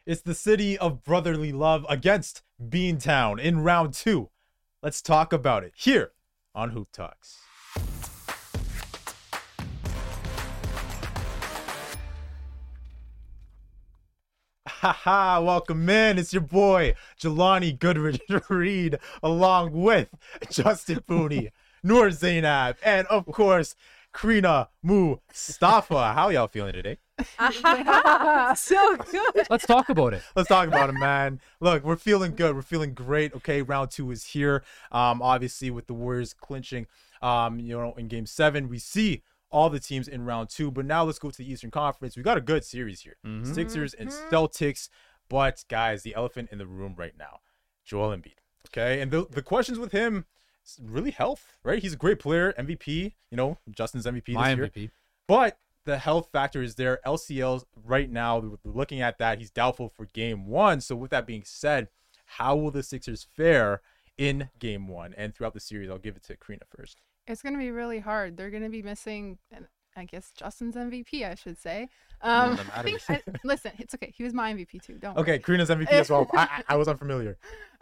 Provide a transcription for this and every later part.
It's the city of brotherly love against Beantown in round 2. Let's talk about it here on Hoop Talks. Haha, welcome in. It's your boy, Jelani Goodrich Reed, along with Justin Pooney, Noor Zainab, and of course, Krina Mustafa. How y'all feeling today? So good. Let's talk about it. Let's talk about it, man. Look, we're feeling good. We're feeling great. Okay, round 2 is here. Obviously, with the Warriors clinching, in Game 7, we see all the teams in round 2. But now let's go to the Eastern Conference. We got a good series here. Sixers and Celtics. But, guys, the elephant in the room right now, Joel Embiid. Okay, and the questions with him, really health, right? He's a great player, MVP. Justin's MVP this My year. MVP. But the health factor is there. LCLs right now, we're looking at that. He's doubtful for Game 1. So with that being said, how will the Sixers fare in Game 1 and throughout the series? I'll give it to Krina first. It's going to be really hard. They're going to be missing, I guess, Justin's MVP, I should say. None of that matters. Listen, it's okay. He was my MVP too. Don't Okay, worry. Krina's MVP as well. I was unfamiliar.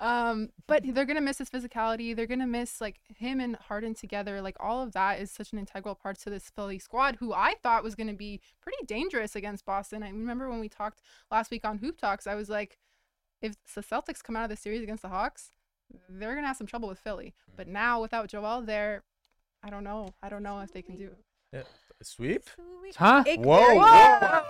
But they're going to miss his physicality. They're going to miss like him and Harden together. Like all of that is such an integral part to this Philly squad, who I thought was going to be pretty dangerous against Boston. I remember when we talked last week on Hoop Talks, I was like, if the Celtics come out of the series against the Hawks, they're going to have some trouble with Philly. But now without Joel there, I don't know if they can do it. Yeah. Sweep? Huh? Whoa.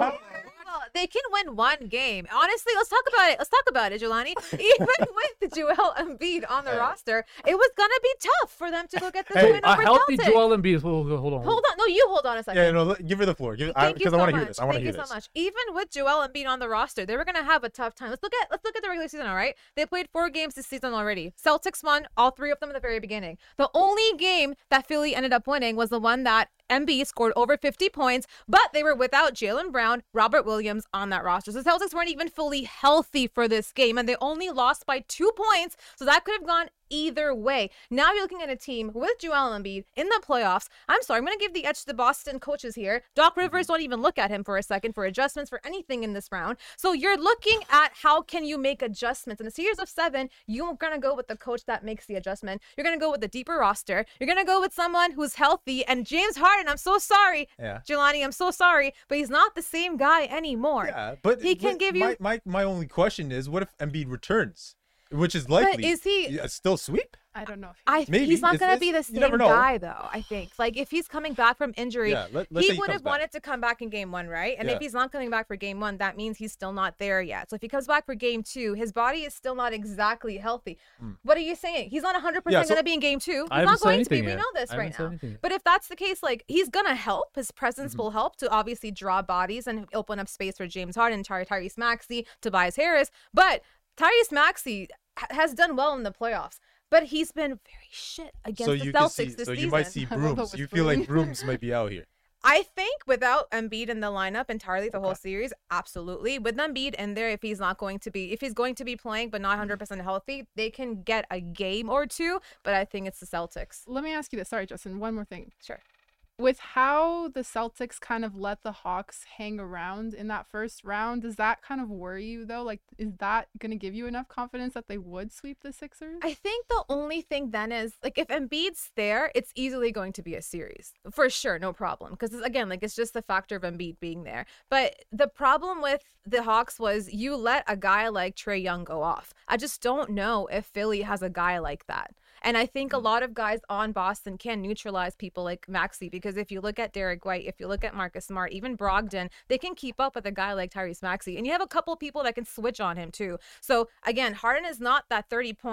They can win one game. Honestly, let's talk about it, Jelani. Even with Joel Embiid on the roster, it was gonna be tough for them to go get this win A over healthy Celtics. Joel Embiid. Hold on. Hold on. No, you hold on a second. Yeah, no, give her the floor. Thank you Because so I want to much. hear this. I want to hear Thank you this. so much. Even with Joel Embiid on the roster, they were gonna have a tough time. Let's look at the regular season. All right, they played 4 games this season already. Celtics won all 3 of them in the very beginning. The only game that Philly ended up winning was the one that Embiid scored over 50 points, but they were without Jaylen Brown, Robert Williams on that roster. So the Celtics weren't even fully healthy for this game, and they only lost by 2 points. So that could have gone either way. Now you're looking at a team with Joel Embiid in the playoffs. I'm sorry, I'm going to give the edge to the Boston coaches here. Doc Rivers don't even look at him for a second for adjustments for anything in this round. So you're looking at how can you make adjustments. In a series of 7, you're going to go with the coach that makes the adjustment. You're going to go with the deeper roster. You're going to go with someone who's healthy. And James Harden, I'm so sorry. Yeah. Jelani, I'm so sorry, but he's not the same guy anymore. Yeah, but he can give you. My only question is, what if Embiid returns? Which is likely. But is he? Yeah, still sweep? I don't know. If Maybe. He's not going to be the you never same know. guy, though, I think. Like, if he's coming back from injury, Yeah, let's say he would comes have back. wanted to come back in Game 1, right? And Yeah. if he's not coming back for Game 1, that means he's still not there yet. So if he comes back for Game 2, his body is still not exactly healthy. What are you saying? He's not 100% Yeah, so- going to be in Game 2. He's I haven't not said going to be. anything We yet. know this I right haven't said now. anything yet. But if that's the case, like, he's going to help. His presence will help to obviously draw bodies and open up space for James Harden, Tyrese Maxey, Tobias Harris. But Tyrese Maxey has done well in the playoffs. But he's been very shit against So the you can Celtics see. this So season. you might see I love Brooms. the You feel like whispering. Brooms might be out here. I think without Embiid in the lineup entirely the whole series, absolutely. With Embiid in there, if he's going to be playing but not 100% healthy, they can get a game or 2. But I think it's the Celtics. Let me ask you this. Sorry, Justin. One more thing. Sure. With how the Celtics kind of let the Hawks hang around in that first round, does that kind of worry you though? Like, is that going to give you enough confidence that they would sweep the Sixers? I think the only thing then is, like, if Embiid's there, it's easily going to be a series. For sure, no problem. Because, again, like, it's just the factor of Embiid being there. But the problem with the Hawks was you let a guy like Trae Young go off. I just don't know if Philly has a guy like that. And I think a lot of guys on Boston can neutralize people like Maxey, because if you look at Derek White, if you look at Marcus Smart, even Brogdon, they can keep up with a guy like Tyrese Maxey. And you have a couple people that can switch on him too. So again, Harden is not that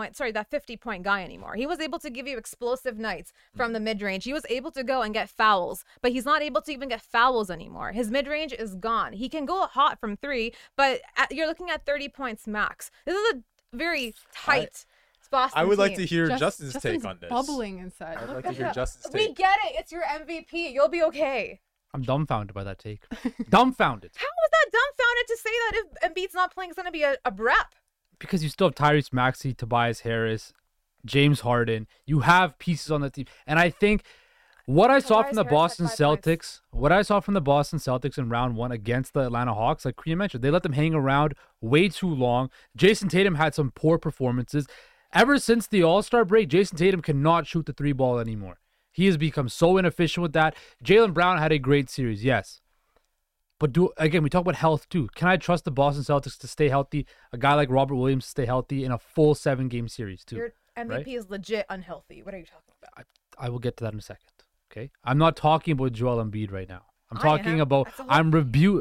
50-point guy anymore. He was able to give you explosive nights from the mid-range. He was able to go and get fouls, but he's not able to even get fouls anymore. His mid-range is gone. He can go hot from 3, but you're looking at 30 points max. This is a very tight Boston I would like team. to hear Justin's take on this. Bubbling inside. I'd Look like to at hear that. Justin's We take. get it. It's your MVP. You'll be okay. I'm dumbfounded by that take. Dumbfounded. How is that dumbfounded to say that if Embiid's not playing, it's going to be a rep? Because you still have Tyrese Maxey, Tobias Harris, James Harden. You have pieces on the team. And I think What I saw Tobias from the Harris had Boston 5 points. Celtics, what I saw from the Boston Celtics in round 1 against the Atlanta Hawks, like Kriya mentioned, they let them hang around way too long. Jason Tatum had some poor performances. Ever since the All-Star break, Jason Tatum cannot shoot the 3-ball anymore. He has become so inefficient with that. Jaylen Brown had a great series, yes. But again, we talk about health too. Can I trust the Boston Celtics to stay healthy? A guy like Robert Williams to stay healthy in a full 7-game series too? Your MVP right? is legit unhealthy. What are you talking about? I will get to that in a second. Okay, I'm not talking about Joel Embiid right now. I'm I talking am. about That's a whole- I'm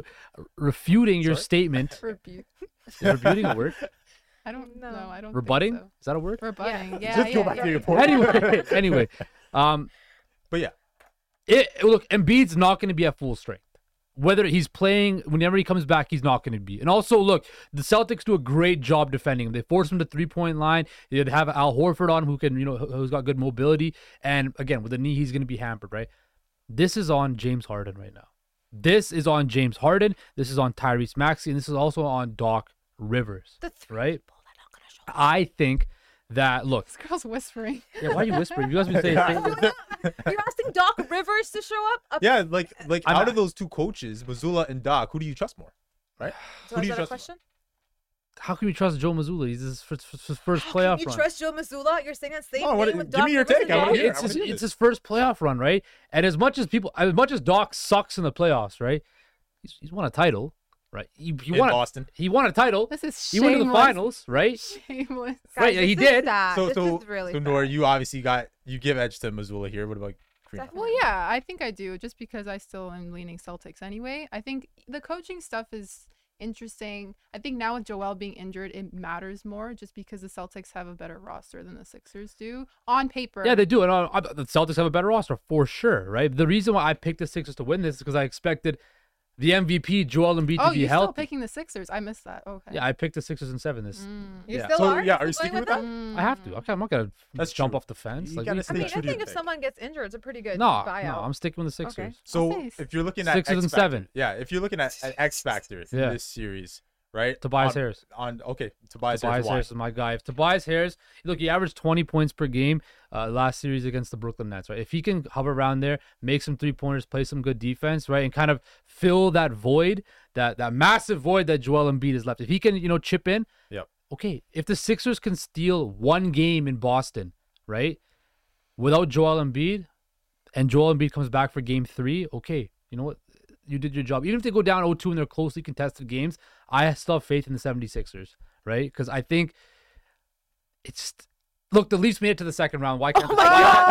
refuting your Sorry? statement. Rebuke. Is refuting a word? I don't know. No. I don't. Rebutting? Think Is that a word? so. Rebutting. Yeah. Just go yeah, back yeah. to your point. Anyway, But yeah, look, Embiid's not going to be at full strength. Whether he's playing, whenever he comes back, he's not going to be. And also, look, the Celtics do a great job defending him. They force him to 3-point line. They have Al Horford on who can, who's got good mobility. And again, with the knee, he's going to be hampered, right? This is on James Harden right now. This is on James Harden. This is on Tyrese Maxey. And this is also on Doc Rivers, The 3 right? people that are not gonna show up. I think that, look, This girl's whispering. yeah, why are you whispering? You guys been saying things. You're asking Doc Rivers to show up? yeah, like I'm out not- of those two coaches, Mazzulla and Doc, who do you trust more? Right? So Who do is you that a trust more? question? How can we trust Joe Mazzulla? He's his first How playoff can you run. trust Joe Mazzulla? You're saying that same Oh, thing with give Doc me your Rivers take. and I wanna Doc? hear it. It's his first playoff run, right? And as much as Doc sucks in the playoffs, right? He's won a title, right? He In won Boston. He won a title. This is He went to the shameless. finals, right? Shameless. Right, Guys, he this is did. sad. So This so is really so sad. Nora, you obviously you give edge to Mazzulla here. What about Kareem? Definitely. Well, yeah, I think I do, just because I still am leaning Celtics anyway. I think the coaching stuff is interesting. I think now with Joel being injured, it matters more, just because the Celtics have a better roster than the Sixers do on paper. Yeah, they do. And the Celtics have a better roster for sure, right? The reason why I picked the Sixers to win this is because I expected the MVP Joel Embiid Oh, to be you're healthy. still picking the Sixers. I missed that. Okay. Yeah, I picked the Sixers in 7 this. You Yeah. still So, are? yeah, are you Still sticking going with that? I have to. Okay, I'm not gonna That's jump true. off the fence. You Like, gotta we- stay I mean, true I to think your if pick. someone gets injured, it's a pretty good no, buyout. I'm sticking with the Sixers. So I'll say if you're looking at Sixers and X factor- 7. yeah, if you're looking at X factor in Yeah. this series, right? Tobias on, Harris. Tobias Tobias Harris. Harris is my guy. If Tobias Harris, look, he averaged 20 points per game last series against the Brooklyn Nets, right? If he can hover around there, make some 3-pointers, play some good defense, right, and kind of fill that void, that massive void that Joel Embiid has left. If he can, chip in, Yep. okay. If the Sixers can steal one game in Boston, right, without Joel Embiid, and Joel Embiid comes back for game 3, okay, you know what? You did your job. Even if they go down 0-2 in their closely contested games, I still have faith in the 76ers, right? Because I think it's... Look, the Leafs made it to the second round. Why can't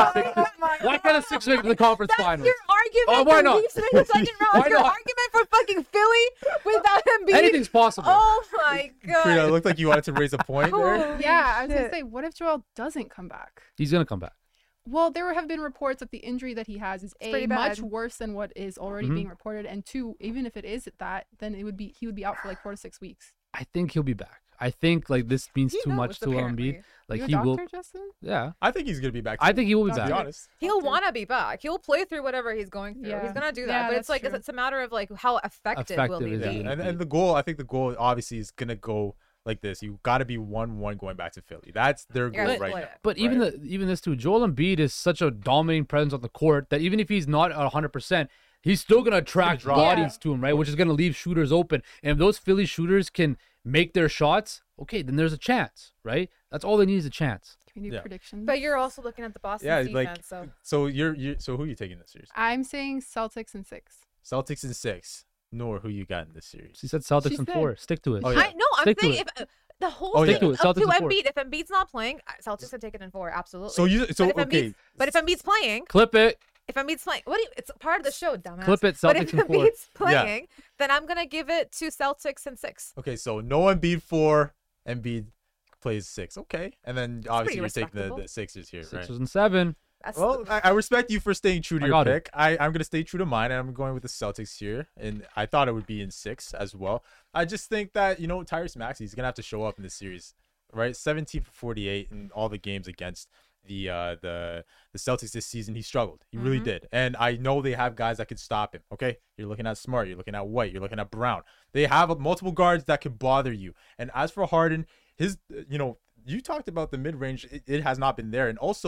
why can't the Sixers make it to the conference That's finals? your argument. Oh, why the not? Leafs made the second round. Why Your not? argument for fucking Philly without Embiid. Anything's possible. Oh my Karina, it god. looked like you wanted to raise a point there. Holy Yeah, I was gonna shit. say, what if Joel doesn't come back? He's going to come back. Well, there have been reports that the injury that he has is pretty much bad. worse than what is already Mhm. being reported, and 2, even if it is that, then he would be out for like 4 to 6 weeks. I think he'll be back. I think like this means He too much knows, to Embiid. apparently. Like you a he doctor, will. Justin? Yeah, I think he's gonna be back. I think he will be to be back. honest. He'll Okay. want to be back. He'll play through whatever he's going through. Yeah. He's gonna do that. Yeah, but it's that's like true. it's a matter of like how effective will he Effective is be? he? Yeah, and the goal, I think the goal obviously is gonna go like this. You got to be 1-1 going back to Philly. That's their Yeah, goal split right it. now. But even right? even this too, Joel Embiid is such a dominating presence on the court that even if he's not 100%, he's still gonna attract draw. bodies Yeah. to him, right? Which is gonna leave shooters open. And if those Philly shooters can make their shots, okay, then there's a chance, right? That's all they need is a chance. Can we do Yeah. predictions? But you're also looking at the Boston Yeah, defense, like so so so who are you taking this series? I'm saying Celtics in 6. Celtics in 6. Nor who you got in this series? He said Celtics She in said- 4. Stick to it. Oh, yeah. I no, I'm Stick to saying it. if the whole Oh, thing yeah. Stick to it. up to Celtics in 4. Embiid, if Embiid's not playing, Celtics have taken in 4, absolutely. So you so but if okay. Embiid's, Embiid's playing, Clip it. if Embiid's playing, what do you, it's part of the show, dumbass. Clip it, But Celtics if in 4. Embiid's playing, then I'm gonna give it to Celtics in 6. Okay, so no Embiid 4, Embiid plays 6. Okay, and then obviously you're pretty taking the respectable. Sixers here, right? Sixers and 7. That's Well, I respect you for staying true to I your got it. pick. I'm going to stay true to mine, and I'm going with the Celtics here. And I thought it would be in 6 as well. I just think that, Tyrese Maxey is going to have to show up in this series, right? 17 for 48 in all the games against the Celtics this season. He struggled. He really did. And I know they have guys that could stop him, okay? You're looking at Smart. You're looking at White. You're looking at Brown. They have multiple guards that could bother you. And as for Harden, you talked about the mid-range. It has not been there. And also,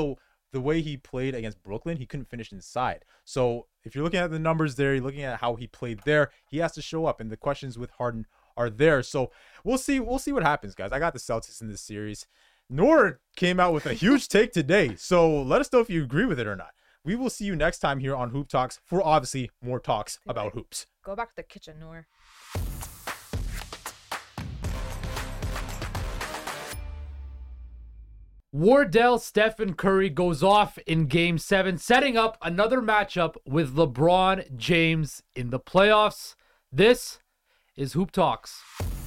the way he played against Brooklyn, he couldn't finish inside. So if you're looking at the numbers there, you're looking at how he played there, he has to show up, and the questions with Harden are there. So we'll see what happens, guys. I got the Celtics in this series. Noor came out with a huge take today, so let us know if you agree with it or not. We will see you next time here on Hoop Talks for obviously more talks about hoops. Go back to the kitchen, Noor. Wardell Stephen Curry goes off in Game 7, setting up another matchup with LeBron James in the playoffs. This is Hoop Talks.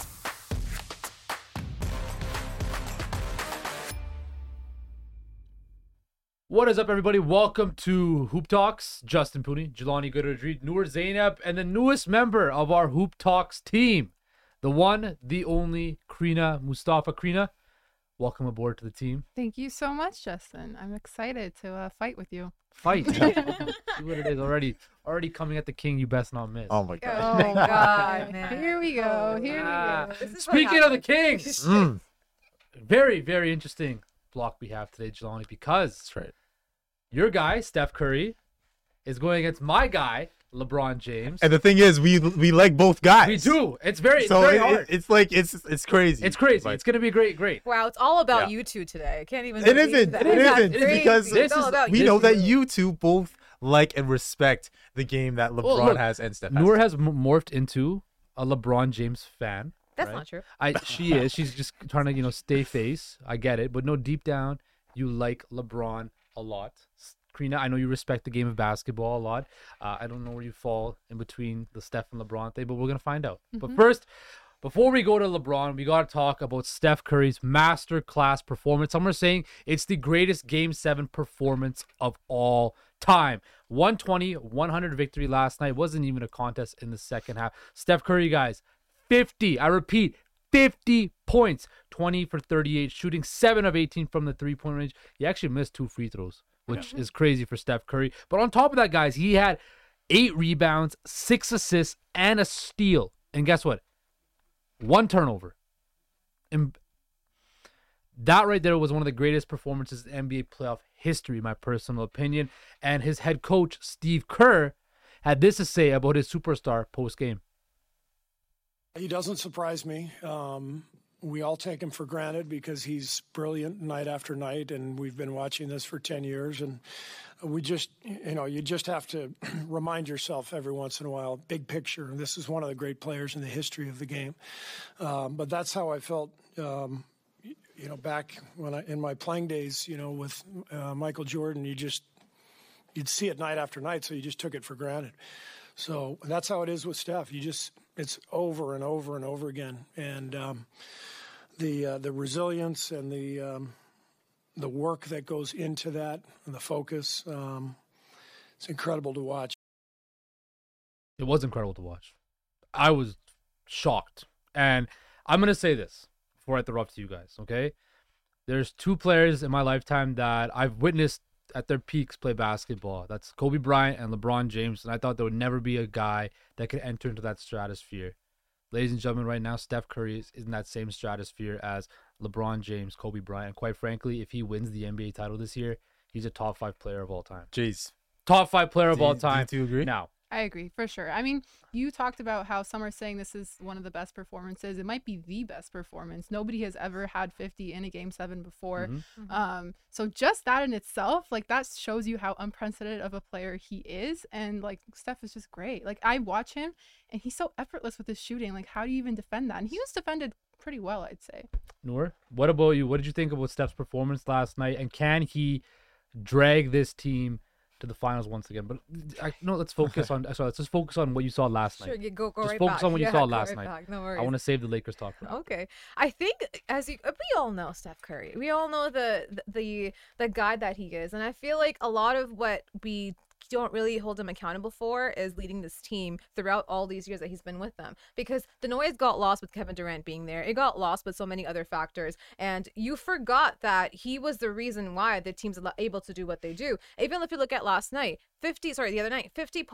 What is up, everybody? Welcome to Hoop Talks. Justin Pooney, Jelani Gooderidge, Noor Zainab, and the newest member of our Hoop Talks team, the one, the only, Krina Mustafa. Krina, welcome aboard to the team. Thank you so much, Justin. I'm excited to fight with you. Fight. See what it is already. Already coming at the king. You best not miss. Oh my god. Oh my God, man. Here we go. Here we go. This is what Speaking of the happens. king, very, very interesting block we have today, Jelani, because That's right. your guy, Steph Curry, is going against my guy, LeBron James. And the thing is, we like both guys. We do. It's very So hard. it's like it's crazy. It's crazy. Like, It's going to be great. Wow, it's all about Yeah. you two today. I can't even. It believe isn't. that. It That's isn't crazy. because this It's all is- about we you. know that you two both like and respect the game that LeBron look, has and Steph has. Noor has morphed into a LeBron James fan. That's right? not true. She is. She's just trying to, stay face. I get it. But no, deep down, you like LeBron a lot. Krina, I know you respect the game of basketball a lot. I don't know where you fall in between the Steph and LeBron thing, but we're going to find out. But first, before we go to LeBron, we got to talk about Steph Curry's masterclass performance. Some are saying it's the greatest Game 7 performance of all time. 120-100 victory last night. Wasn't even a contest in the second half. Steph Curry, guys, 50. I repeat, 50 points. 20 for 38, shooting 7 of 18 from the three-point range. He actually missed 2 free throws, which is crazy for Steph Curry. But on top of that, guys, he had 8 rebounds, 6 assists, and a steal. And guess what? 1 turnover. And that right there was one of the greatest performances in NBA playoff history, my personal opinion. And his head coach, Steve Kerr, had this to say about his superstar post-game. He doesn't surprise me. We all take him for granted because he's brilliant night after night, and we've been watching this for 10 years. And we just, you just have to remind yourself every once in a while, big picture. This is one of the great players in the history of the game. But that's how I felt, back when in my playing days, with Michael Jordan. You'd see it night after night, so you just took it for granted. So that's how it is with Steph. It's over and over and over again. And the resilience and the work that goes into that and the focus, it's incredible to watch. It was incredible to watch. I was shocked. And I'm going to say this before I throw up to you guys, okay? There's 2 players in my lifetime that I've witnessed at their peaks play basketball. That's Kobe Bryant and LeBron James. And I thought there would never be a guy that could enter into that stratosphere. Ladies and gentlemen, right now, Steph Curry is in that same stratosphere as LeBron James, Kobe Bryant. And quite frankly, if he wins the NBA title this year, he's a top 5 player of all time. Jeez. Top 5 player of all Do time. you agree? Now, I agree for sure. I mean, you talked about how some are saying this is one of the best performances. It might be the best performance. Nobody has ever had 50 in a Game 7 before. So just that in itself, like, that shows you how unprecedented of a player he is. And like, Steph is just great. Like, I watch him and he's so effortless with his shooting. Like, how do you even defend that? And he was defended pretty well, I'd say. Noor, what about you? What did you think about Steph's performance last night? And can he drag this team to the finals once again? But let's focus on. Sorry, let's just focus on what you saw last Sure, night. you go Just right focus back. on what you Yeah, saw go last right night. back. No worries. I want to save the Lakers talk for now. Okay, I think we all know Steph Curry. We all know the guy that he is, and I feel like a lot of what we don't really hold him accountable for is leading this team throughout all these years that he's been with them, because the noise got lost with Kevin Durant being there. It got lost with so many other factors, and you forgot that he was the reason why the team's able to do what they do. Even if you look at the other night, 50 points,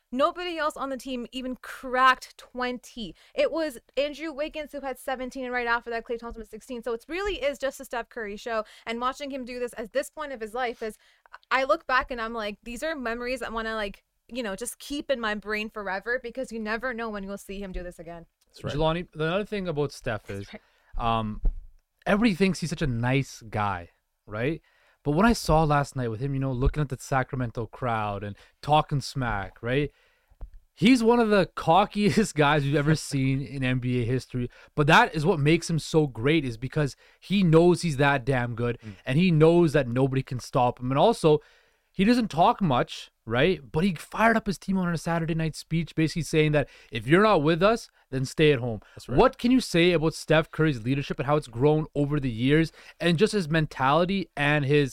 Nobody else on the team even cracked 20. It was Andrew Wiggins who had 17, and right after that, Klay Thompson was 16. So it really is just a Steph Curry show. And watching him do this at this point of his life is, I look back and I'm like, these are memories I want to like, just keep in my brain forever, because you never know when you'll see him do this again. That's right. Jelani, the other thing about Steph is, everybody thinks he's such a nice guy, right? But what I saw last night with him, looking at the Sacramento crowd and talking smack, right? He's one of the cockiest guys we've ever seen in NBA history. But that is what makes him so great, is because he knows he's that damn good, and he knows that nobody can stop him. And also, he doesn't talk much, right? But he fired up his team on a Saturday night speech, basically saying that if you're not with us, then stay at home. That's right. What can you say about Steph Curry's leadership and how it's grown over the years, and just his mentality and his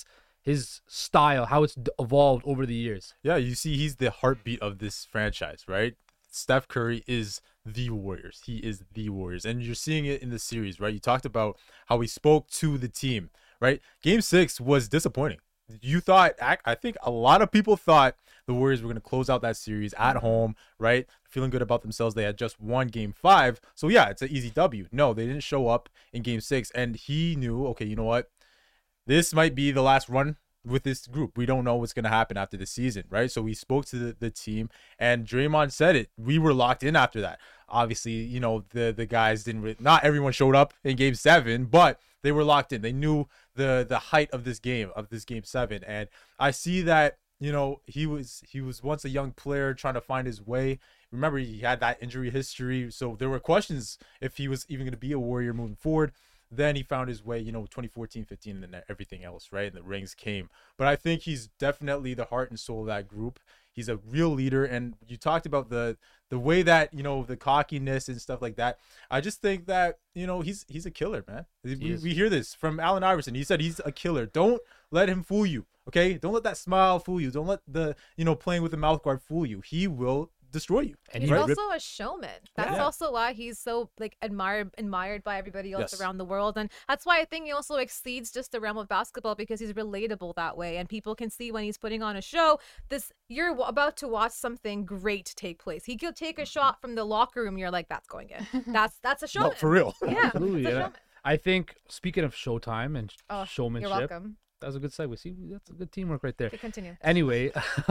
style, how it's evolved over the years? Yeah, you see, he's the heartbeat of this franchise, right? Steph Curry is the Warriors. He is the Warriors. And you're seeing it in the series, right? You talked about how he spoke to the team, right? Game 6 was disappointing. You thought, I think a lot of people thought the Warriors were going to close out that series at home, right? Feeling good about themselves. They had just won Game 5. So, yeah, it's an easy W. No, they didn't show up in Game 6. And he knew, okay, you know what? This might be the last run with this group. We don't know what's going to happen after the season, right? So we spoke to the team, and Draymond said it. We were locked in after that. Obviously, the guys didn't not everyone showed up in Game 7, but they were locked in. They knew the height of this Game 7. And I see that, he was once a young player trying to find his way. Remember, he had that injury history. So there were questions if he was even going to be a Warrior moving forward. Then he found his way, 2014, 15, and then everything else, right? And the rings came. But I think he's definitely the heart and soul of that group. He's a real leader. And you talked about the way that, the cockiness and stuff like that. I just think that, he's a killer, man. We hear this from Allen Iverson. He said he's a killer. Don't let him fool you, okay? Don't let that smile fool you. Don't let the, playing with the mouth guard fool you. He will destroy you. And he's also a showman. That's also why he's so admired by everybody else around the world. And that's why I think he also exceeds just the realm of basketball, because he's relatable that way. And people can see when he's putting on a show, you're about to watch something great take place. He could take a shot from the locker room. You're like, that's going in. That's a showman. No, for real. Yeah. Absolutely. I think, speaking of Showtime and showmanship, you're welcome. That was a good segue. See, that's a good teamwork right there. Okay, continue. Anyway,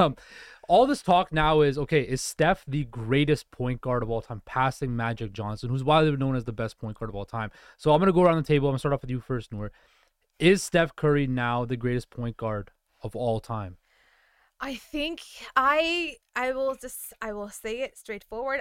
all this talk now is, okay, is Steph the greatest point guard of all time, passing Magic Johnson, who's widely known as the best point guard of all time? So I'm going to go around the table. I'm going to start off with you first, Noor. Is Steph Curry now the greatest point guard of all time? I think I will say it straightforward.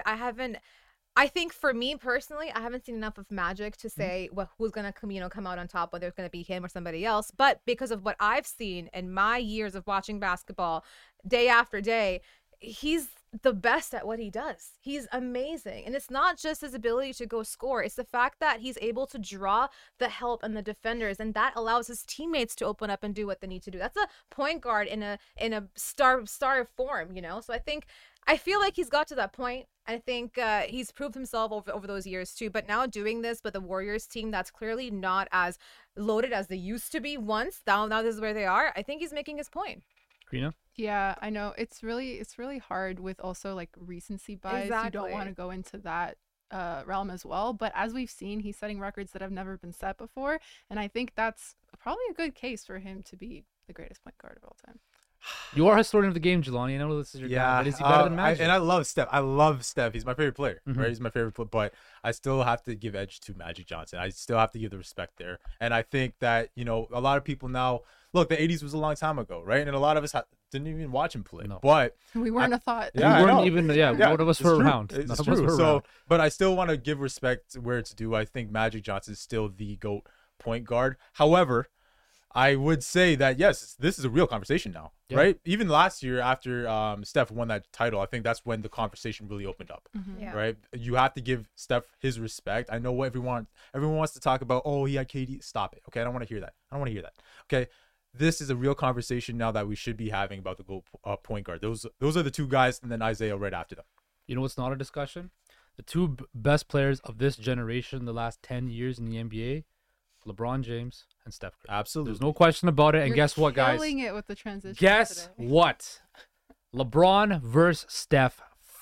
I think for me personally, I haven't seen enough of Magic to say who's gonna come out on top, whether it's gonna be him or somebody else. But because of what I've seen in my years of watching basketball, day after day, he's the best at what he does. He's amazing. And it's not just his ability to go score. It's the fact that he's able to draw the help and the defenders, and that allows his teammates to open up and do what they need to do. That's a point guard in a star form, So I feel like he's got to that point. I think he's proved himself over those years too. But now doing this with a Warriors team that's clearly not as loaded as they used to be once. Now this is where they are. I think he's making his point. Karina? Yeah, I know. It's really hard with also like recency bias. Exactly. You don't want to go into that realm as well. But as we've seen, he's setting records that have never been set before. And I think that's probably a good case for him to be the greatest point guard of all time. You are a historian of the game, Jelani. I know this is your guy, but is he better than Magic? I love Steph. I love Steph. He's my favorite player, right? He's my favorite player, but I still have to give edge to Magic Johnson. I still have to give the respect there. And I think that, a lot of people now, look, the 80s was a long time ago, right? And a lot of us didn't even watch him play. No. But we weren't a thought. Yeah, we weren't even, one of us were around. It's true. So, but I still want to give respect where it's due. I think Magic Johnson is still the GOAT point guard. However, I would say that, yes, this is a real conversation now, right? Even last year after Steph won that title, I think that's when the conversation really opened up, right? You have to give Steph his respect. I know what everyone wants to talk about. Oh, he had KD. Stop it, okay? I don't want to hear that. Okay? This is a real conversation now that we should be having about the GOAT point guard. Those are the two guys, and then Isaiah right after them. You know what's not a discussion? The two best players of this generation the last 10 years in the NBA, LeBron James and Steph Curry. Absolutely. There's no question about it. And guess what, guys? Killing it with the transition. Guess today. what? LeBron versus Steph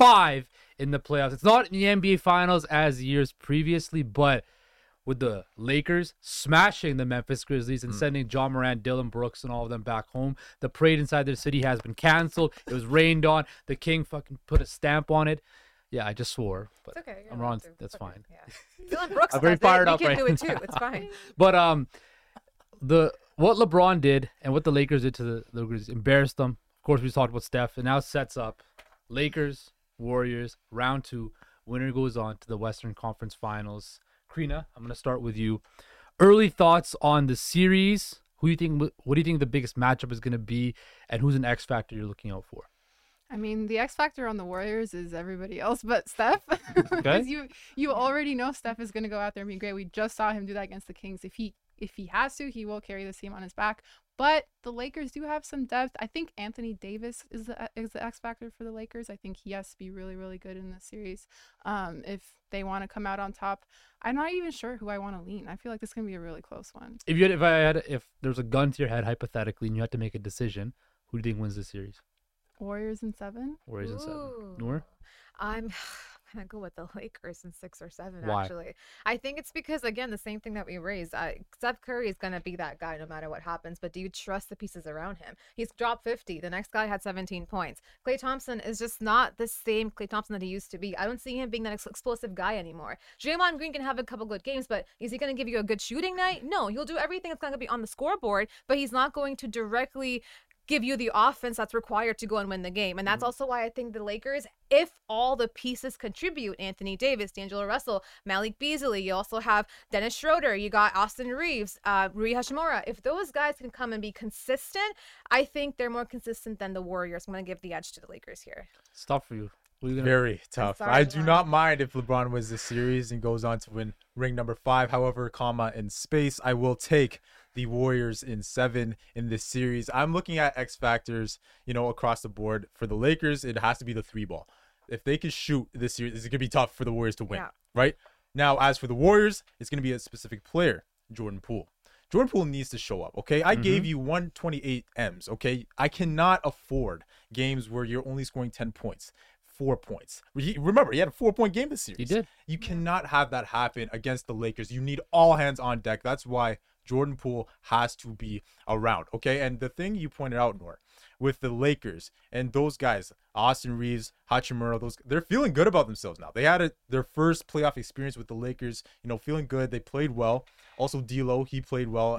5 in the playoffs. It's not in the NBA Finals as years previously, but with the Lakers smashing the Memphis Grizzlies and sending John Morant, Dylan Brooks, and all of them back home, the parade inside their city has been canceled. It was rained on. The King fucking put a stamp on it. Yeah, I just swore, but It's okay. I'm wrong. That's fine. Yeah. Dylan Brooks I'm very does it. fired We up can right do it too. It's fine. But what LeBron did and what the Lakers did to the Lakers embarrassed them. Of course, we talked about Steph, and now sets up Lakers, Warriors, round 2. Winner goes on to the Western Conference Finals. Krina, I'm gonna start with you. Early thoughts on the series. Who do you think? What do you think the biggest matchup is gonna be, and who's an X factor you're looking out for? I mean, the X factor on the Warriors is everybody else but Steph. Okay. Because you already know Steph is going to go out there and be great. We just saw him do that against the Kings. If he has to, he will carry this team on his back. But the Lakers do have some depth. I think Anthony Davis is the X factor for the Lakers. I think he has to be really, really good in this series if they want to come out on top. I'm not even sure who I want to lean. I feel like this is going to be a really close one. If there's a gun to your head hypothetically and you had to make a decision, who do you think wins the series? Warriors in 7. Warriors in 7. Ooh. Noor? I'm gonna go with the Lakers in 6 or 7. Why? Actually, I think it's because, again, the same thing that we raised. Steph Curry is gonna be that guy no matter what happens. But do you trust the pieces around him? He's dropped 50. The next guy had 17 points. Klay Thompson is just not the same Klay Thompson that he used to be. I don't see him being that explosive guy anymore. Draymond Green can have a couple good games, but is he gonna give you a good shooting night? No, he'll do everything that's gonna be on the scoreboard, but he's not going to directly give you the offense that's required to go and win the game. And that's also why I think the Lakers, if all the pieces contribute, Anthony Davis, D'Angelo Russell, Malik Beasley, you also have Dennis Schroeder, you got Austin Reeves, Rui Hachimura. If those guys can come and be consistent, I think they're more consistent than the Warriors. I'm going to give the edge to the Lakers here. It's tough for you. What are you gonna... Very tough. sorry, I do LeBron. not mind if LeBron wins the series and goes on to win ring number 5. However, in space, I will take the Warriors in 7 in this series. I'm looking at X factors, across the board. For the Lakers, it has to be the 3-ball. If they can shoot this series, it's going to be tough for the Warriors to win, Yeah. right? Now, as for the Warriors, it's going to be a specific player, Jordan Poole. Jordan Poole needs to show up, okay? I gave you 128 M's, okay? I cannot afford games where you're only scoring 10 points. 4 points. Remember, he had a 4-point game this series. He did. You cannot have that happen against the Lakers. You need all hands on deck. That's why Jordan Poole has to be around, okay? And the thing you pointed out, Noor, with the Lakers and those guys, Austin Reeves, Hachimura, they're feeling good about themselves now. They had their first playoff experience with the Lakers, feeling good. They played well. Also, D'Lo, he played well,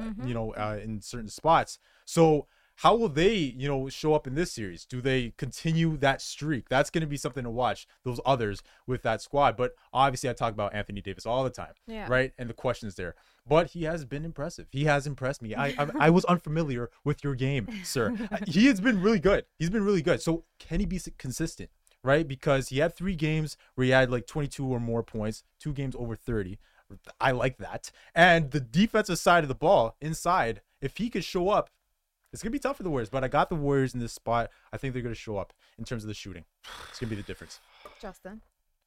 in certain spots. So how will they, show up in this series? Do they continue that streak? That's going to be something to watch, those others with that squad. But obviously, I talk about Anthony Davis all the time, right? And the questions there. But he has been impressive. He has impressed me. I was unfamiliar with your game, sir. He has been really good. He's been really good. So can he be consistent, right? Because he had 3 games where he had like 22 or more points, 2 games over 30. I like that. And the defensive side of the ball, inside, if he could show up, it's going to be tough for the Warriors, but I got the Warriors in this spot. I think they're going to show up in terms of the shooting. It's going to be the difference. Justin?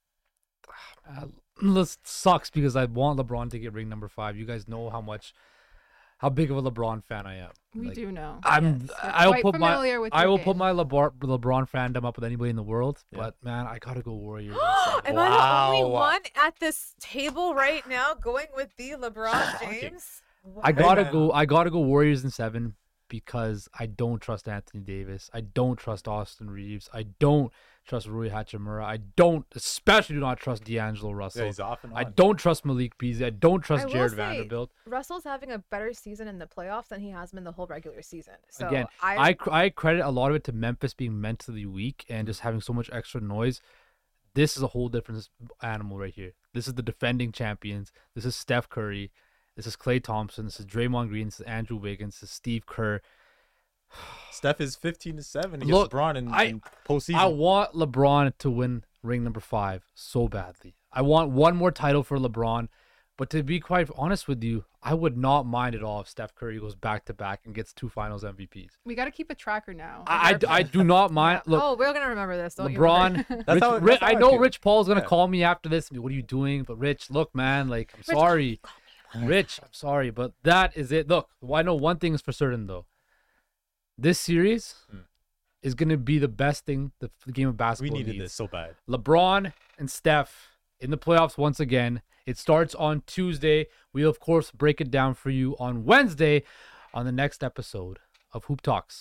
This sucks because I want LeBron to get ring number 5. You guys know how big of a LeBron fan I am. We do know. I will quite put familiar with I your will game. put my LeBron fandom up with anybody in the world. But man, I gotta go Warriors. Am I the only one at this table right now going with the LeBron James? I gotta man. go. I gotta go Warriors in 7 because I don't trust Anthony Davis. I don't trust Austin Reeves. I don't trust Rui Hachimura. I especially do not trust D'Angelo Russell. Yeah, he's off and on. I don't trust Malik Beasley. I don't trust I will Jared say, Vanderbilt. Russell's having a better season in the playoffs than he has been the whole regular season. So Again, I credit a lot of it to Memphis being mentally weak and just having so much extra noise. This is a whole different animal right here. This is the defending champions. This is Steph Curry. This is Klay Thompson. This is Draymond Green. This is Andrew Wiggins. This is Steve Kerr. Steph is 15-7 against Look, LeBron in postseason. I want LeBron to win ring number 5 so badly. I want one more title for LeBron. But to be quite honest with you, I would not mind at all if Steph Curry goes back-to-back and gets 2 finals MVPs. We got to keep a tracker now. I do not mind. Look, oh, we're gonna remember this. Don't LeBron. You That's how I I know feel. Rich Paul's gonna Yeah. call me after this. What are you doing? But Rich, look, man, like I'm sorry, Rich. I'm sorry, but that is it. Look, I know one thing is for certain though. This series is going to be the best thing the game of We basketball needed needs. this so bad. LeBron and Steph in the playoffs once again. It starts on Tuesday. We'll, of course, break it down for you on Wednesday on the next episode of Hoop Talks.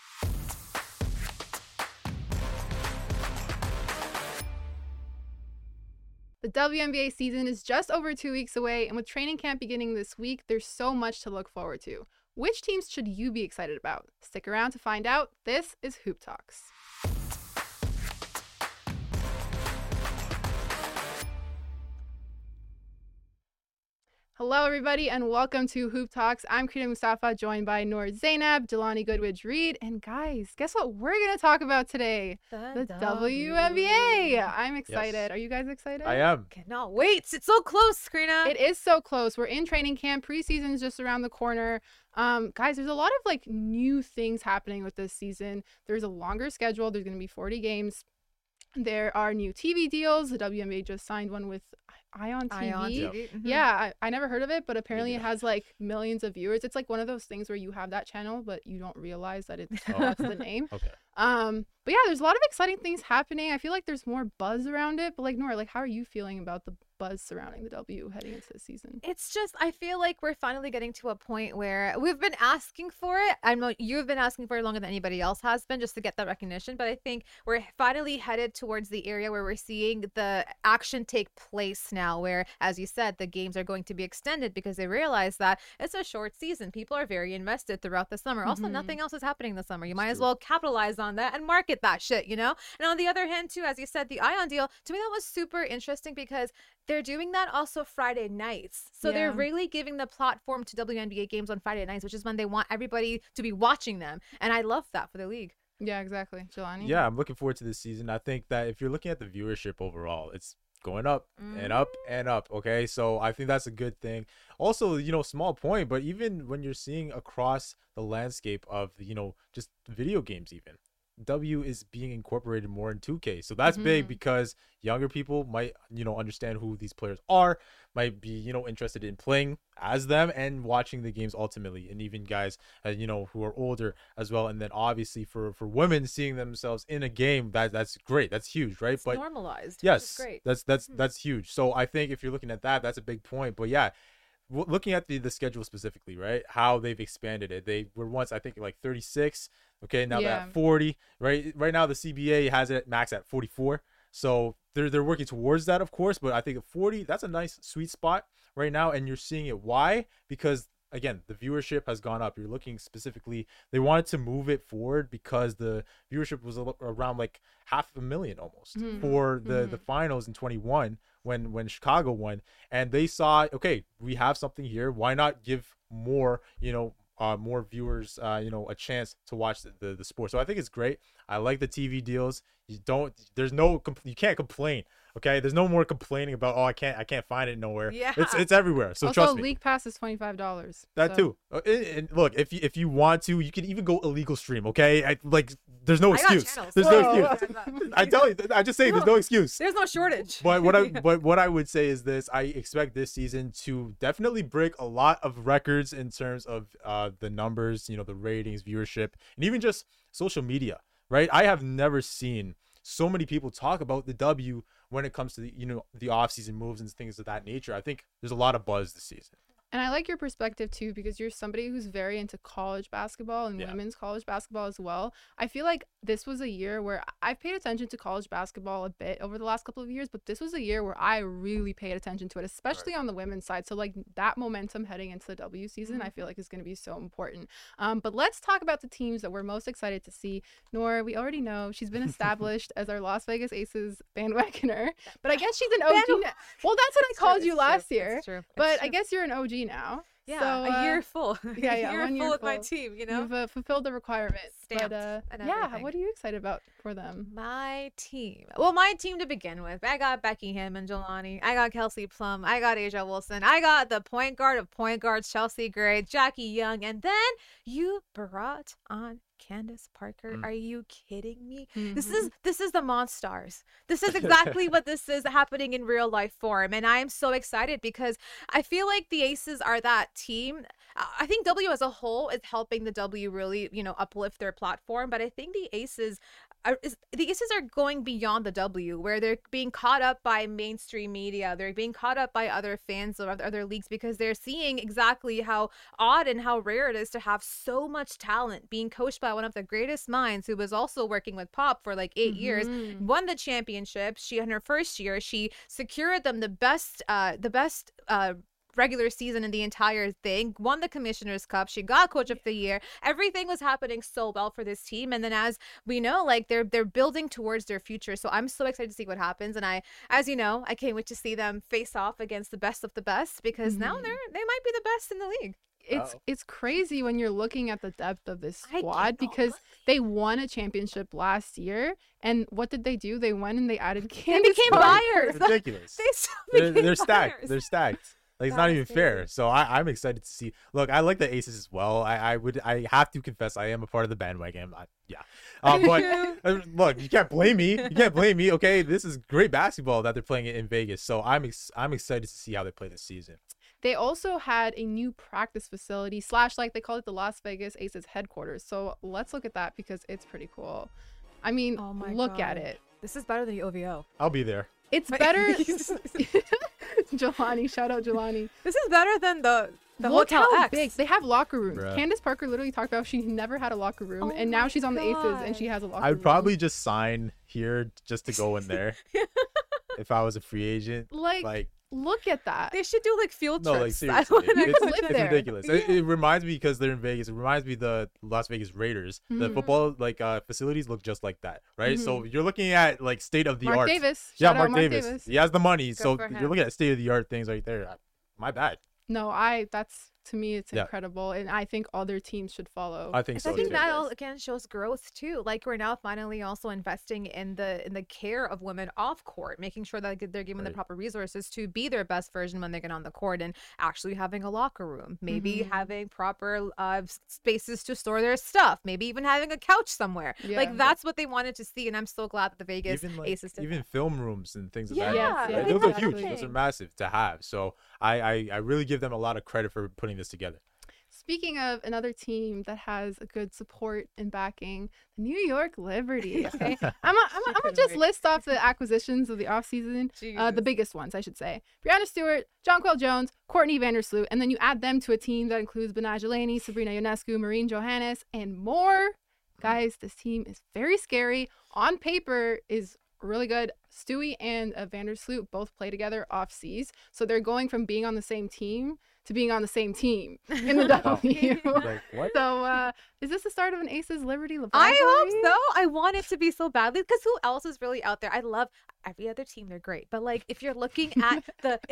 The WNBA season is just over 2 weeks away, and with training camp beginning this week, there's so much to look forward to. Which teams should you be excited about? Stick around to find out. This is Hoop Talks. Hello, everybody, and welcome to Hoop Talks. I'm Krita Mustafa, joined by Noor Zainab, Jelani Goodwidge-Reed, and guys, guess what we're going to talk about today? The WNBA. I'm excited. Yes. Are you guys excited? I am. Cannot wait. It's so close, Karina. It is so close. We're in training camp. Preseason's just around the corner. Guys, there's a lot of like new things happening with this season. There's a longer schedule. There's going to be 40 games. There are new TV deals. The WNBA just signed one with Ion TV. Mhm. Yeah, I never heard of it, but apparently it Yeah. has like millions of viewers. It's like one of those things where you have that channel, but you don't realize that it's Oh. that's the name. Okay. But yeah, there's a lot of exciting things happening. I feel like there's more buzz around it. But like Nora, like how are you feeling about the buzz surrounding the W heading into the season? It's just, I feel like we're finally getting to a point where we've been asking for it. I know you've been asking for it longer than anybody else has been, just to get that recognition. But I think we're finally headed towards the area where we're seeing the action take place now, where, as you said, the games are going to be extended because they realize that it's a short season. People are very invested throughout the summer. Also, Mhm. nothing else is happening this summer. You might as true. well capitalize on that and market that shit, you know? And on the other hand, too, as you said, the Ion deal, to me, that was super interesting because they're doing that also Friday nights. So they're Yeah. really giving the platform to WNBA games on Friday nights, which is when they want everybody to be watching them. And I love that for the league. Yeah, exactly. Jelani? Yeah, I'm looking forward to this season. I think that if you're looking at the viewership overall, it's going up and up and up. Okay, so I think that's a good thing. Also, small point, but even when you're seeing across the landscape of just video games, even W is being incorporated more in 2K. So that's big because younger people might, understand who these players are, might be, interested in playing as them and watching the games ultimately. And even guys, who are older as well. And then obviously for women seeing themselves in a game, that's great. That's huge, right? It's But normalized. yes, Which is great. that's huge. So I think if you're looking at that, that's a big point. But yeah, looking at the schedule specifically, right? How they've expanded it. They were once, I think, like 36. Okay, now they're Yeah. at 40. Right now the CBA has it max at 44. So they're working towards that, of course. But I think at 40, that's a nice sweet spot right now. And you're seeing it. Why? Because again, the viewership has gone up. You're looking specifically, they wanted to move it forward because the viewership was around like 500,000 almost for the finals in 21 when Chicago won. And they saw, okay, we have something here. Why not give more, more viewers, a chance to watch the sport. So I think it's great. I like the TV deals. You can't complain. Okay, there's no more complaining about, I can't find it nowhere. Yeah. It's everywhere. So also, trust me. League Pass is $25. That so- too. And look, if you want to, you can even go illegal stream. Okay, there's no I got excuse. channels. There's no Whoa. excuse. I tell you, I just say there's no excuse. There's no shortage. But what I would say is this: I expect this season to definitely break a lot of records in terms of the numbers, the ratings, viewership, and even just social media. Right? I have never seen so many people talk about the W when it comes to the offseason moves and things of that nature. I think there's a lot of buzz this season. And I like your perspective too, because you're somebody who's very into college basketball and Yeah. women's college basketball as well. I feel like this was a year where I've paid attention to college basketball a bit over the last couple of years, but this was a year where I really paid attention to it, especially on the women's side. So like that momentum heading into the W season, I feel like is going to be so important. But let's talk about the teams that we're most excited to see. Nora, we already know she's been established as our Las Vegas Aces bandwagoner, but I guess she's an OG now. Well, that's what I called you last year. It's true. But It's I true. guess you're an OG now. Yeah, So, a year full. yeah, a year 1 year full with my full. team, You've fulfilled the requirement. Stamped But and yeah, everything. what are you excited about for them? My team. Well, my team to begin with. I got Becky Hamm and Jelani. I got Kelsey Plum. I got Asia Wilson. I got the point guard of point guards, Chelsea Gray, Jackie Young. And then you brought on Candace Parker. Are you kidding me? This is the Monstars. This is exactly what this is happening in real life form. And I am so excited because I feel like the Aces are that team I think W as a whole is helping the W really, uplift their platform. But I think the Aces are going beyond the W, where they're being caught up by mainstream media. They're being caught up by other fans of other leagues because they're seeing exactly how odd and how rare it is to have so much talent being coached by one of the greatest minds, who was also working with Pop for like 8 years, won the championship. She, in her first year, she secured them the best regular season in the entire thing, won the Commissioner's Cup, she got Coach of the Year. Everything was happening so well for this team, and then as we know, like they're building towards their future. So I'm so excited to see what happens, and I can't wait to see them face off against the best of the best, because now they might be the best in the league. It's crazy when you're looking at the depth of this I squad, cannot because they won a championship last year, and what did they do? They went and they added They Candace became Parker. buyers. Ridiculous. They still They're became stacked. buyers. They're stacked. Like, it's That not is even fair. crazy. So I'm excited to see. Look, I like the Aces as well. I have to confess, I am a part of the bandwagon. But look, you can't blame me. You can't blame me. Okay, this is great basketball that they're playing in Vegas. So I'm excited to see how they play this season. They also had a new practice facility / like they call it the Las Vegas Aces headquarters. So let's look at that because it's pretty cool. I mean, Oh my look at God. it. This is better than the OVO. I'll be there. It's better. Jelani, shout out Jelani. This is better than the Look Hotel how X. big. They have locker rooms. Bruh. Candace Parker literally talked about she never had a locker room, Oh and now my she's on the Aces and God. she has a locker I'd room. probably just sign here just to go in there if I was a free agent. like look at that. They should do like field No, trips. like I seriously, wanna You it's, could go live it's there. ridiculous. It reminds me, because they're in Vegas. It reminds me of the Las Vegas Raiders. The Mhm. football facilities look just like that, right? So you're looking at like state of the Mark art. Davis. Yeah, Shout out Mark Davis. He has the money, so for him. you're looking at state of the art things right there. My bad. No, that's to me it's Yeah. incredible, and I think other teams should follow. I think I so think too. that all again shows growth too. Like we're now finally also investing in the care of women off court, making sure that they're given the Right. proper resources to be their best version when they get on the court, and actually having a locker room, maybe having proper spaces to store their stuff, maybe even having a couch somewhere. Yeah. Like that's what they wanted to see, and I'm so glad that the Vegas Even Aces did even that. film rooms and things of Yeah, that nature. Yes, right? yeah, Those are huge. exactly. Those are massive to have. So I really give them a lot of credit for putting this together. Speaking of another team that has a good support and backing, the New York Liberty. Okay, I'm gonna just list off the acquisitions of the offseason, the Jesus. biggest ones, I should say. Brianna Stewart, Jonquel Jones, Courtney Vandersloot, and then you add them to a team that includes Benai Delaney, Sabrina Ionescu, Maureen Johannes, and more. Guys, this team is very scary. On paper, is really good. Stewie and Vandersloot both play together off seas, so they're going from being on the same team to being on the same team in the W. Like what? So, is this the start of an Aces Liberty? I hope rivalry? so. I want it to be so badly, because who else is really out there? I love every other team; they're great. But like, if you're looking at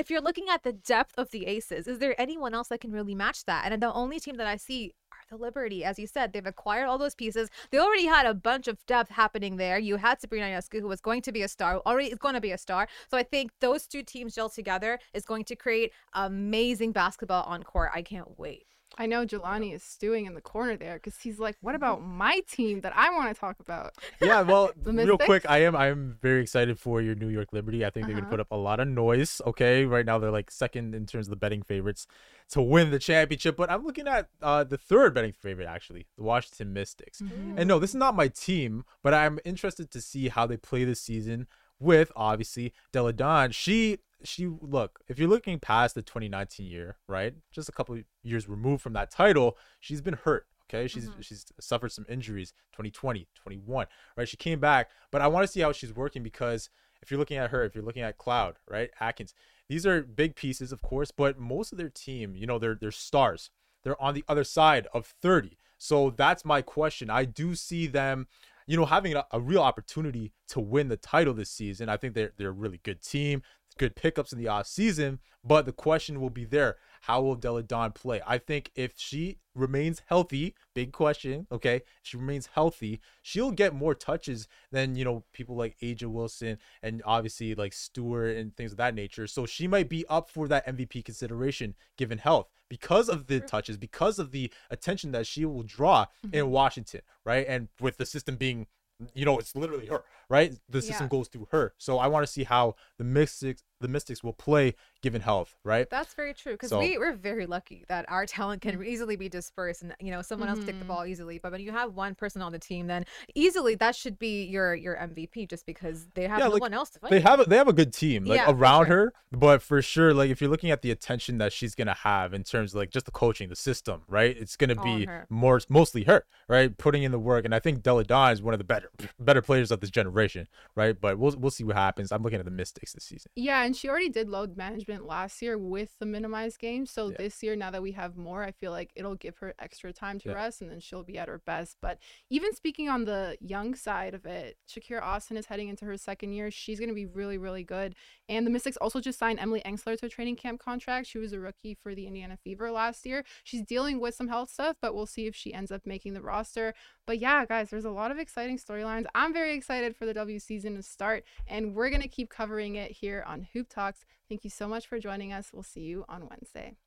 the depth of the Aces, is there anyone else that can really match that? And the only team that I see are the Liberty. As you said, they've acquired all those pieces. They already had a bunch of depth happening there. You had Sabrina Ionescu, who was going to be a star, already is going to be a star. So I think those two teams gel together is going to create amazing basketball on court. I can't wait. I know Jelani is stewing in the corner there because he's like, "What about my team that I want to talk about?" Yeah, well, The real Mystics? quick, I am very excited for your New York Liberty. I think they're gonna put up a lot of noise. Okay, right now they're like second in terms of the betting favorites to win the championship, but I'm looking at the third betting favorite, actually, the Washington Mystics. And no, this is not my team, but I'm interested to see how they play this season with obviously Delle Donne. She look, if you're looking past the 2019 year, right, just a couple of years removed from that title, she's been hurt. Okay, she's suffered some injuries 2020, 21, right? She came back, but I want to see how she's working, because if you're looking at her, if you're looking at Cloud, right, Atkins, these are big pieces, of course, but most of their team, they're stars. They're on the other side of 30. So that's my question. I do see them, having a real opportunity to win the title this season. I think they're a really good team, good pickups in the off season, but the question will be there. How will Delle Donne play? I think if she remains healthy, big question, okay? She remains healthy, she'll get more touches than, people like Aja Wilson and obviously like Stewart and things of that nature. So she might be up for that MVP consideration given health because of the touches, because of the attention that she will draw in Washington, right? And with the system being, it's literally her, right? The system goes through her. So I want to see how the the Mystics will play given health, right? That's very true because So- we're very lucky that our talent can easily be dispersed and someone else can take the ball easily. But when you have one person on the team, then easily that should be your MVP just because they have Yeah, no like, one else to fight. They have a good team like Yeah, for around sure. her, but for sure, like if you're looking at the attention that she's gonna have in terms of like just the coaching, the system, right? It's gonna All on be her. mostly her, right? Putting in the work, and I think Della Don is one of the better players of this generation, right? But we'll see what happens. I'm looking at the Mystics this season. Yeah, and she already did load management last year with the minimized games. So Yeah. this year, now that we have more, I feel like it'll give her extra time to Yeah. rest and then she'll be at her best. But even speaking on the young side of it, Shakira Austin is heading into her second year. She's going to be really, really good. And the Mystics also just signed Emily Engsler to a training camp contract. She was a rookie for the Indiana Fever last year. She's dealing with some health stuff, but we'll see if she ends up making the roster. But yeah, guys, there's a lot of exciting storylines. I'm very excited for the W season to start, and we're going to keep covering it here on Hoop Talks. Thank you so much for joining us. We'll see you on Wednesday.